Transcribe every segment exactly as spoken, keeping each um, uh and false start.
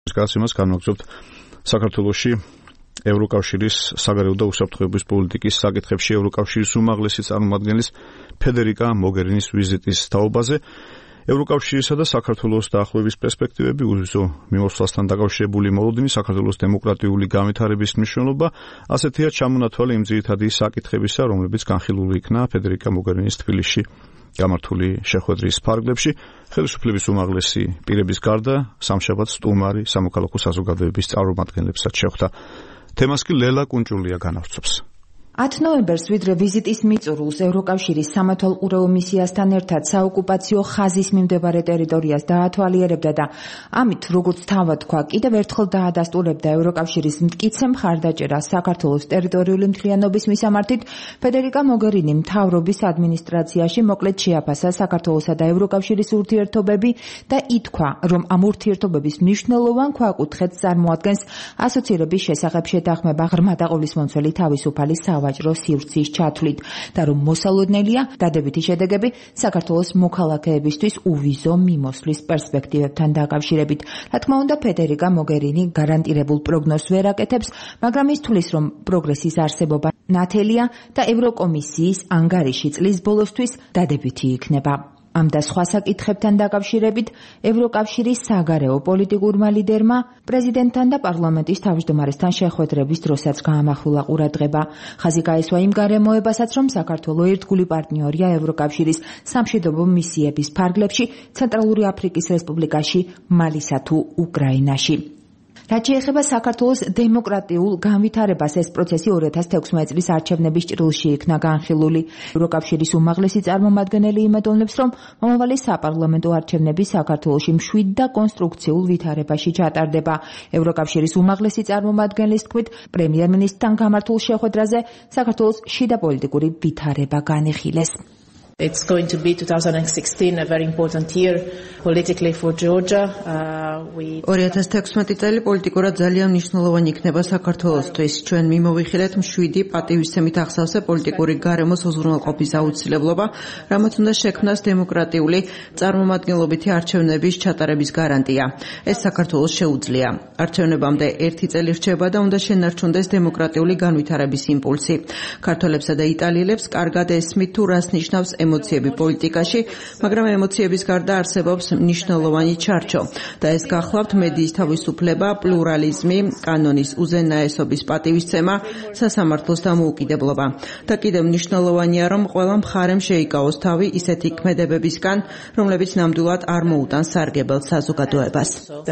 გასიმას განვაგრძობთ საქართველოში ევროკავშირის საგარეო და უსაფრთხოების პოლიტიკის საკითხებში ევროკავშირის უმაღლესი წარმომადგენლის ფედერიკა მოგერინის ვიზიტის თაობაზე. ევროკავშირისა და საქართველოს დაახლოების პერსპექტივები, უზო მიმოსვლასთან დაკავშირებული მოლოდინი, საქართველოს დემოკრატიული განვითარების მნიშვნელობა, ასეთია ჩამონათვალე იმ ძირითადი საკითხებისა, რომლებიც განხილული იქნა ფედერიკა მოგერინის თბილისში გამართული შეხვედრის ფარგლებში. ხელისუფლების უმაღლესი პირების გარდა სამშაბათს სტუმარი სამოქალაქო საზოგადოების წარმომადგენლებსაც შეხვდა. თემას კი ლელა კუნჭულია განავრცობს. ათი ნოემბერს ვიდრე ვიზიტის მიწურულს ევროკავშირის სამართალყურეო მისიასთან ერთად საოკუპაციო ხაზის მიმდებარე ტერიტორიას დაათვალიერებდა და ამით, როგორც თავად თქვა, კიდევ ერთხელ დაადასტურებდა ევროკავშირის მტკიცე მხარდაჭერას საქართველოს ტერიტორიული მთლიანობის მისამართით, ფედერიკა მოგერინი მთავრობის ადმინისტრაციაში მოკლედ შეაფასა საქართველოსა და ევროკავშირის ურთიერთობები და ითქვა, რომ ამ ურთიერთობების მნიშვნელოვან ქვაკუთხედს წარმოადგენს ასოცირების შესახებ შეთანხმება ღრმა და ყოვლისმომცველი თავისუფალი სავა ვაჭრო სივრცის ჩათვლით და რომ მოსალოდნელია დადებითი შედეგები საქართველოს მოქალაქეებისთვის უვიზო მიმოსვლის პერსპექტივებთან დაკავშირებით. რა თქმა უნდა, ფედერიკა მოგერინი გარანტირებულ პროგნოზს ვერ აკეთებს, მაგრამ ის თვლის, რომ პროგრესის არსებობა ნათელია და ევროკომისიის ანგარიში წლის ბოლოსთვის დადებითი იქნება. ამ და სხვა საკითხებთან დაკავშირებით ევროკავშირის საგარეო პოლიტიკურმა ლიდერმა პრეზიდენტთან და პარლამენტის თავმჯდომარესთან შეხვედრების დროსაც გაამახვილა ყურადღება. ხაზი გაესვა იმ გარემოებასაც, რომ საქართველო ერთგული პარტნიორია ევროკავშირის სამშვიდობო მისიების ფარგლებში ცენტრალური აფრიკის რესპუბლიკაში, მალისა თუ უკრაინაში. რაც შეეხება საქართველოს დემოკრატიულ განვითარებას, ეს პროცესი ორი ათას თექვსმეტი წლის არჩევნების ჭრილში იქნა განხილული. ევროკავშირის უმაღლესი წარმომადგენელი იმედოვნებს, რომ მომავალი საპარლამენტო არჩევნები საქართველოში მშვიდ და კონსტრუქციულ ვითარებაში ჩატარდება. ევროკავშირის უმაღლესი წარმომადგენლის თქმით, პრემიერ-მინისტრთან გამართულ შეხვედრაზე საქართველოს შიდა პოლიტიკური ვითარება განიხილეს. It's going to be twenty sixteen a very important year politically for Georgia. Uh, we ორი ათას თექვსმეტი წელი პოლიტიკურად ძალიან მნიშვნელოვანი იქნება საქართველოსთვის. ჩვენ მიმოვიხილეთ მშვიდი პატივისცემით ახსავსე პოლიტიკური გარემოს უზრუნველყოფის აუცილებლობა, რამაც უნდა შექმნას დემოკრატიული წარმომადგენლობითი არჩევნების ჩატარების გარანტია. ეს საქართველოს შეუძლია. არჩევნებამდე ერთი წელი რჩება და უნდა შენარჩუნდეს დემოკრატიული განვითარების იმპულსი. ქართველებსა და იტალიელებს კარგად ესმით თუ რას ნიშნავს ემოციები პოლიტიკაში, მაგრამ ემოციების გარდა არსებობს მნიშვნელოვანი ჩარჩო და ეს გახლავთ მედიის თავისუფლება, პლურალიზმი, კანონის უზენაესობის პატივისცემა, სასამართლოს დამოუკიდებლობა. და კიდევ მნიშვნელოვანია, რომ ყველა მხარემ შეიკავოს თავი ისეთი ქმედებებისგან, რომლებიც ნამდვილად არ მოუტანს სარგებელს საზოგადოებას.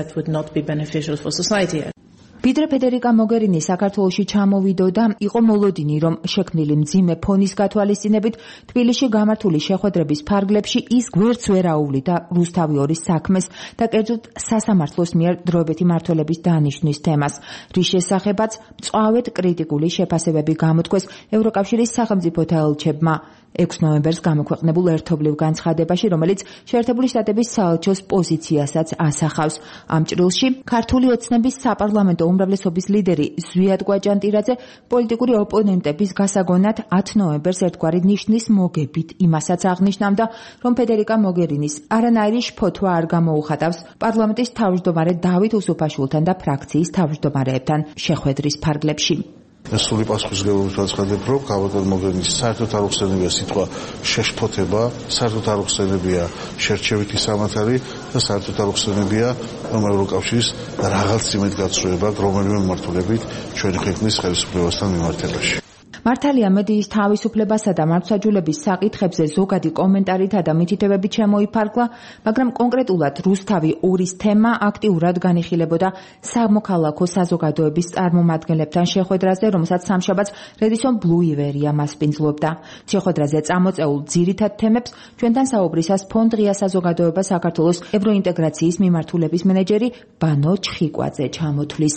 ვიდრე ფედერიკა მოგერინი საქართველოში ჩამოვიდოდა, იყო მოლოდინი, რომ შექმნილი მძიმე ფონის გათვალისწინებით თბილისში გამართული შეხვედრების ფარგლებში ის გვერდს ვერ აუვლიდა რუსთავი ორის საქმეს და კერძოდ სასამართლოს მიერ დროებითი მმართველობის დანიშვნის თემას, რის შესახებაც მწვავედ კრიტიკული შეფასებები გამოთქვეს ევროკავშირის სახელმწიფოთა ელჩებმა ექვსი ნოემბერს გამოქვეყნებულ ერთობლივ განცხადებაში, რომელიც შეერთებული შტატების საელჩოს პოზიციასაც ასახავს. ამ ჭრილში ქართული ოცნების საპარლამენტო უმრავლესობის ლიდერი ზვიად კვაჭანტირაძე პოლიტიკური ოპონენტების გასაგონად ათი ნოემბერს ერთგვარი ნიშნის მოგებით იმასაც აღნიშნავდა, რომ ფედერიკა მოგერინის არანაირი შფოთვა არ გამოუხატავს პარლამენტის თავმჯდომარე დავით უსუფაშვილთან და ფრაქციის თავმჯდომარეებთან შეხვედრის ფარგლებში. ეს სრული პასუხისმგებლობით ვაცხადებ, რომ ქალბატონ მოგერინის საერთოდ არ უხსენებია სიტყვა შეშფოთება, საერთოდ არ უხსენებია შერჩევითი სამართალი და საერთოდ არ უხსენებია, რომ ევროკავშირის რაღაც იმედგაცრუება, რომელიმე მიმართულებით ჩვენი ქვეყნის ხელისუფლებასთან მიმართებაში. მართალია მედიის თავისუფლებასა და მართლმსაჯულების საკითხებზე ზოგადი კომენტარითა და მითითებებით შემოიფარგლა, მაგრამ კონკრეტულად რუსთავი ორის თემა აქტიურად განიხილებოდა სამოქალაქო საზოგადოების წარმომადგენლებთან შეხვედრაზე, რომელსაც სამშაბათს რედისონ ბლუ ივერია მასპინძლობდა. შეხვედრაზე წამოწეულ ძირითად თემებს ჩვენთან საუბრისას ფონდ ღია საზოგადოება საქართველოს ევროინტეგრაციის მიმართულების მენეჯერი ბანო ჩხიკვაძე ჩამოთვლის.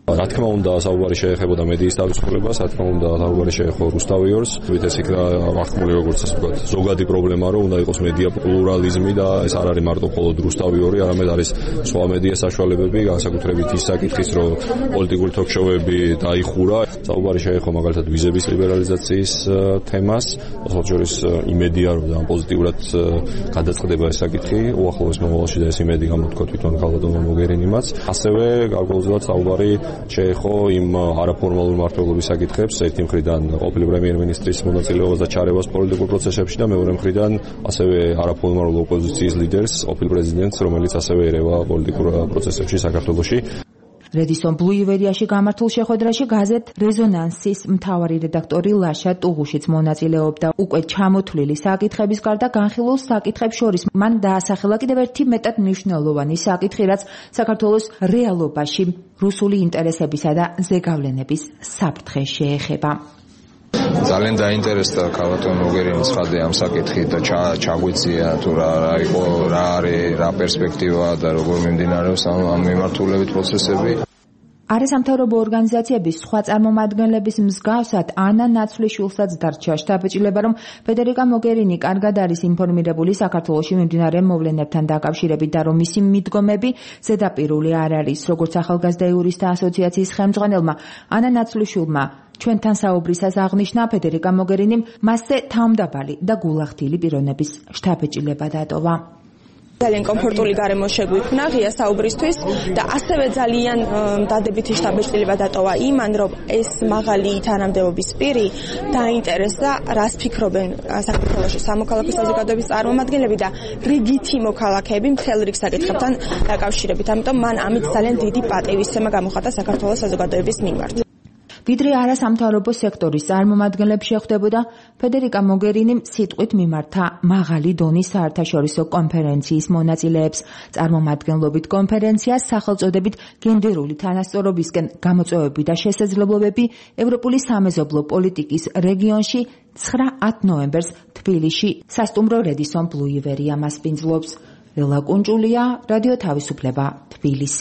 რა თქმა უნდა, საუბარი შეეხებოდა მედიის თავისუფლებას, რა თქმა უნდა, საუბარი შეეხო რუსთავიორს, ვით ეს იქნა აღქმული როგორც ასე ვთქვათ, ზოგადი პრობლემა, რომ უნდა იყოს მედია პლურალიზმი და ეს არ არის მარტო მხოლოდ რუსთავიორი, არამედ არის სხვა მედია საშუალებები, განსაკუთრებით ის საკითხის, რომ პოლიტიკური თოქ-შოუები დაიხურა. საუბარი შეეხო მაგალითად ვიზების ლიბერალიზაციის თემას, ოღონდ შორის იმედია, რომ ძალიან პოზიტიურად გადაწყდება ეს საკითხი, უახლოეს მომავალში და ეს იმედი გამოთქვა თვითონ ქალბატონმა მოგერინიმაც. ასევე გარკვეულწილად საუბარი შეეხო იმ არაფორმალურ მმართველობის საკითხებს, ერთი მხრიდან ყოფილი პრემიერ-მინისტრის მონაწილეობას და ჩარევას პოლიტიკურ პროცესებში და მეორე მხრიდან ასევე არაფორმალურ ოპოზიციის ლიდერს, ყოფილ პრეზიდენტს, რომელიც ასევე ერევა პოლიტიკურ პროცესებში საქართველოში. რედისონ ბლუ ივერიაში გამართულ შეხვედრაში გაზეთ რეზონანსის მთავარი რედაქტორი ლაშა ტუღუშიც მონაწილეობდა. უკვე ჩამოთვლილი საკითხების გარდა განხილულ საკითხებს შორის მან დაასახელა კიდევ ერთი მეტად მნიშვნელოვანი საკითხი, რაც საქართველოს რეალობაში რუსული ინტერესებისა და ზეგავლენების საფრთხეს შეეხება. ძალიან დაინტერესდა ქალბატონ მოგერინის ხალხი ამ საკითხით და ჩაგვიწია თუ რა რა იყო, რა არის, რა პერსპექტივა და როგორ მიმდინარეობს ამ მიმართულებით პროცესები. არასამთავრობო ორგანიზაციების სხვა წარმომადგენლების მსგავსად ანა ნაცვლიშვილსაც დარჩა შთაბეჭდილება, რომ ფედერიკა მოგერინი კარგად არის ინფორმირებული საქართველოში მიმდინარე მოვლენებთან დაკავშირებით და რომ მისი მიდგომები ზედაპირული არ არის, როგორც ახალგაზრდა იურისტთა ასოციაციის ხელმძღვანელმა ანა ნაცვლიშვილმა ჩვენთან საუბრისას აღნიშნა, ფედერიკა მოგერინიმ მასზე თავმდაბალი და გულახდილი პიროვნების შთაბეჭდილება დატოვა. ძალიან კომფორტული გარემო შეგვიქმნა ღია საუბრისთვის და ასევე ძალიან დადებითი შთაბეჭდილება დატოვა იმან, რომ ეს მაღალი თანამდებობის პირი დაინტერესდა, რას ფიქრობენ საქართველოში სამოქალაქო საზოგადოების წარმომადგენლები და რიგითი მოქალაქეები მთელ რიგ საკითხებთან დაკავშირებით. ამიტომ მან ამით ძალიან დიდი პატივისცემა გამოხატა საქართველოს საზოგადოების მიმართ. ვიდრე არასამთავრობო სექტორის წარმომადგენლებს შეხვდებოდა, ფედერიკა მოგერინიმ სიტყვით მიმართა მაღალი დონის საერთაშორისო კონფერენციის მონაწილეებს. წარმომადგენლობით კონფერენციას სახელწოდებით გენდერული თანასწორობისკენ გამოწვევები და შესაძლებლობები ევროპული სამეზობლო პოლიტიკის რეგიონში ცხრა-ათ ნოემბერს თბილისში სასტუმრო რედისონ ბლუ ივერი ამასპინძლობს. ელა კუნჭულია, რადიო თავისუფლება, თბილისი.